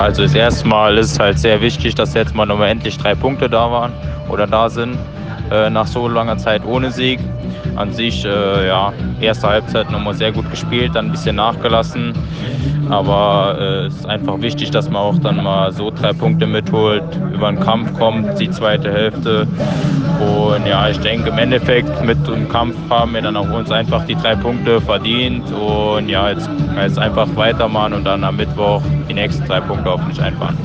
Also das erste Mal ist es halt sehr wichtig, dass jetzt mal nochmal endlich 3 Punkte da waren oder da sind, nach so langer Zeit ohne Sieg. An sich, ja, erste Halbzeit nochmal sehr gut gespielt, dann ein bisschen nachgelassen. Aber es ist einfach wichtig, dass man auch dann mal so 3 Punkte mitholt, über den Kampf kommt, die zweite Hälfte. Und ja, ich denke, im Endeffekt mit dem Kampf haben wir dann auch uns einfach die 3 Punkte verdient. Und ja, jetzt einfach weitermachen und dann am Mittwoch die nächsten 3 Punkte hoffentlich einfahren.